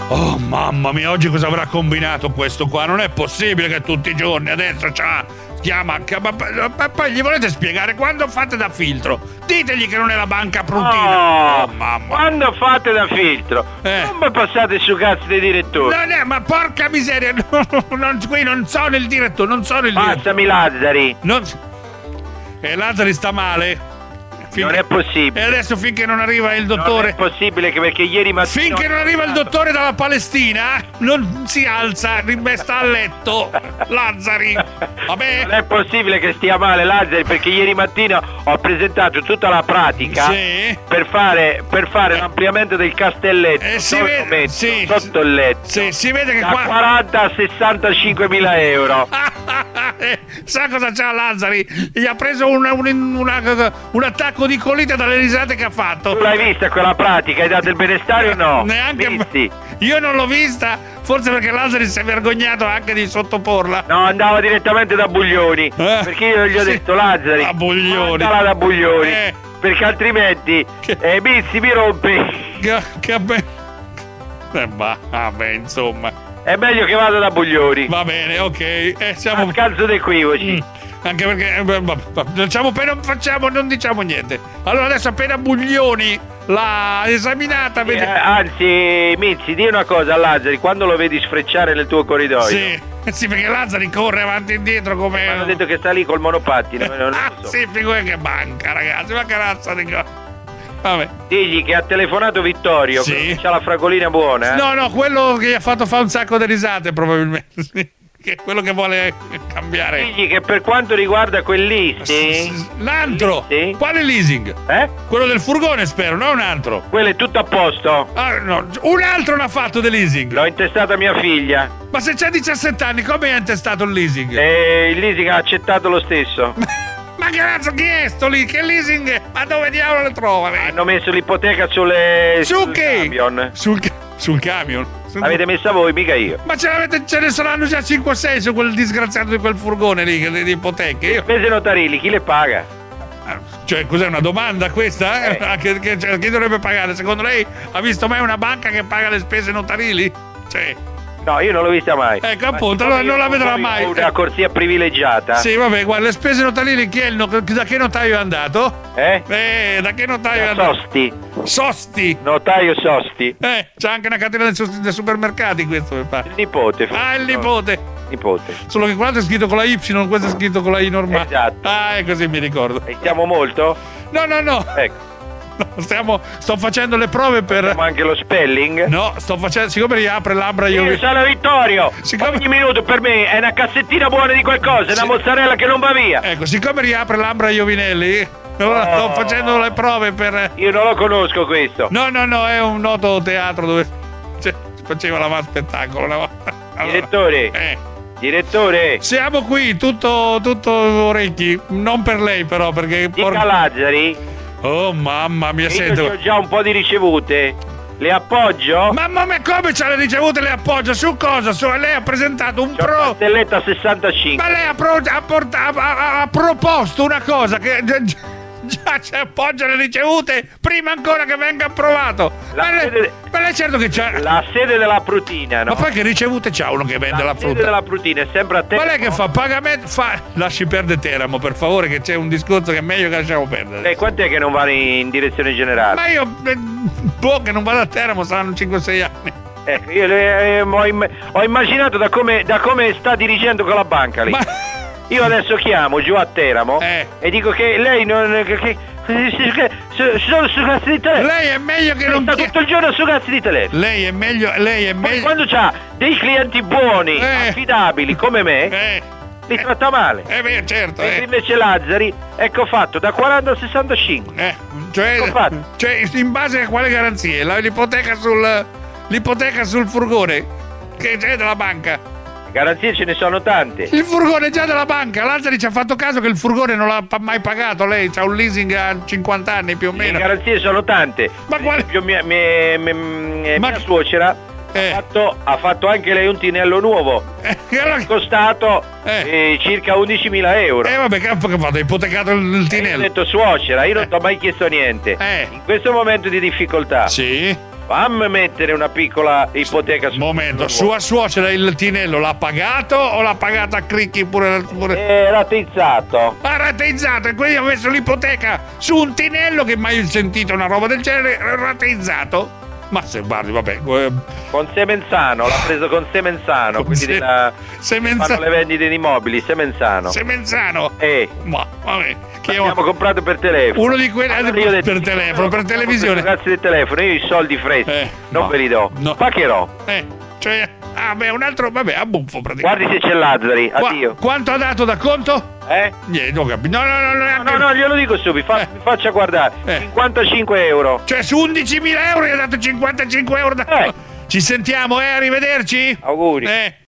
Oh mamma mia, oggi cosa avrà combinato questo qua? Non è possibile che tutti i giorni adesso chiama, ma poi gli volete spiegare quando fate da filtro? Ditegli che non è la banca Prutina. Oh, mamma. Quando fate da filtro? Non mi passate su cazzo dei direttori. No, ma porca miseria, qui non sono il direttore, Passami Lazzari. Lazzari sta male. Non è possibile. E adesso finché non arriva il dottore. Non è possibile perché ieri mattina. Finché non arriva il dottore dalla Palestina, non si alza, sta a letto. Lazzari. Vabbè. Non è possibile che stia male Lazzari perché ieri mattina ho presentato tutta la pratica per fare l'ampliamento del castelletto. Sotto il letto. Si vede che da qua 40 a 65.000 euro. Sa cosa c'ha Lazzari? Gli ha preso un attacco di colite dalle risate che ha fatto. Tu l'hai vista quella pratica? Hai dato il benestare o no? Neanche. Io non l'ho vista, forse perché Lazzari si è vergognato anche di sottoporla. No, andava direttamente da Buglioni. Perché io gli ho detto Lazzari, da Buglioni. Mandala da Buglioni. Perché altrimenti Mizzi mi rompe. Vabbè, insomma. È meglio che vada da Buglioni. Va bene, ok. Siamo a scanso di equivoci. Anche perché non diciamo niente. Allora adesso appena Buglioni l'ha esaminata anzi Mizzi, di una cosa a Lazzari, quando lo vedi sfrecciare nel tuo corridoio. Sì, perché Lazzari corre avanti e indietro come. Hanno detto che sta lì col monopattino. Non lo so. Sì, figura che banca, ragazzi, ma che razza di cosa. Vabbè. Digli che ha telefonato Vittorio, che c'ha la fragolina buona. No, quello che gli ha fatto fare un sacco di risate probabilmente. Che è quello che vuole cambiare. Digli che per quanto riguarda quel leasing. L'altro? Quale leasing? Quello del furgone, spero, non un altro. Quello è tutto a posto. No, un altro l'ha fatto del leasing. L'ho intestata mia figlia. Ma se c'ha 17 anni, come hai intestato il leasing? Il leasing ha accettato lo stesso. Ma che cazzo, chi è sto lì? Che leasing è? Ma dove diavolo le trova? Hanno messo l'ipoteca sul camion. Sul camion? L'avete messa voi, mica io. Ma ce ne saranno già 5-6 su quel disgraziato di quel furgone lì, di ipoteche. Spese notarili, chi le paga? Cioè, cos'è una domanda questa? Chi dovrebbe pagare? Secondo lei ha visto mai una banca che paga le spese notarili? No, io non l'ho vista mai. Ecco, appunto, allora non la vedrà mai. Ho una corsia privilegiata. Sì, vabbè, guarda, le spese notarili da che notaio è andato? Da che notaio è andato? Sosti. Notaio Sosti. C'è anche una catena dei supermercati questo, mi pare. Il nipote. Il nipote. Solo che quell'altro è scritto con la Y, questo è scritto con la I normale. Esatto. Così mi ricordo. E siamo molto? No. Ecco. Sto facendo le prove per. Facciamo anche lo spelling? No, sto facendo. Siccome riapre labbra io sono Vittorio. Ogni minuto per me è una cassettina buona di qualcosa, è una mozzarella che non va via. Ecco, siccome riapre labbra Iovinelli, allora sto facendo le prove per. Io non lo conosco questo. No, è un noto teatro dove si faceva la spettacolo una volta. Allora, Direttore. Siamo qui, tutto orecchi. Non per lei, però, perché. Dica Lazzari. Oh mamma mia, sento. Io ho già un po' di ricevute. Le appoggio? Mamma mia, come c'ha le ricevute? Le appoggio? Su cosa? Lei ha presentato un castelletta 65. Ma lei ha proposto una cosa che già ci appoggia le ricevute prima ancora che venga approvato. Ma lei certo che c'ha la sede della Prutina, no? Ma poi che ricevute c'ha uno che vende la frutta? La sede della Prutina è sempre a Teramo. Ma lei che fa? Pagamento? Lasci perdere Teramo, per favore, che c'è un discorso che è meglio che lasciamo perdere. Quant'è che non va in direzione generale? Ma io che non vado a Teramo, saranno 5-6 anni. Io ho immaginato da come sta dirigendo quella banca lì. Io adesso chiamo giù a Teramo e dico che lei non. Sono su cazzo di telefono. Lei è meglio che non sta tutto il giorno su cazzo di telefono. Lei è meglio. Quando c'ha dei clienti buoni, affidabili come me, li tratta male. Certo. Invece Lazzari, ecco fatto, da 40 a 65. Cioè, in base a quale garanzie? L'ipoteca sul furgone che c'è della banca. Garanzie ce ne sono tante. Il furgone è già della banca. Lazzari ci ha fatto caso che il furgone non l'ha mai pagato. Lei c'ha un leasing a 50 anni più o meno. Le garanzie sono tante. Ma quale? Mia suocera ha fatto anche lei un tinello nuovo. È costato circa 11.000 euro. Vabbè, che ha fatto? Ha ipotecato il tinello. Ho detto suocera, io non ti ho mai chiesto niente. In questo momento di difficoltà. Sì. Fammi mettere una piccola ipoteca su momento, sua suocera il tinello l'ha pagato o l'ha pagato a cricchi pure? Rateizzato. Ha rateizzato, e quindi ha messo l'ipoteca su un tinello che mai sentito una roba del genere, rateizzato? Ma se guardi, vabbè. Con Semenzano, l'ha preso con Semenzano, quindi fanno le vendite di immobili, Semenzano. Ma vabbè. Abbiamo comprato per telefono. Uno di quelli per telefono, per televisione. Grazie del telefono, io i soldi freschi non ve li do. Pagherò. Un altro, vabbè, a buffo praticamente. Guardi se c'è Lazzari, addio. Quanto ha dato da conto? Niente, non capito. No, glielo dico subito, mi faccia guardare. 55 euro. Cioè su 11.000 euro gli ha dato 55 euro da... Ci sentiamo, arrivederci. Auguri.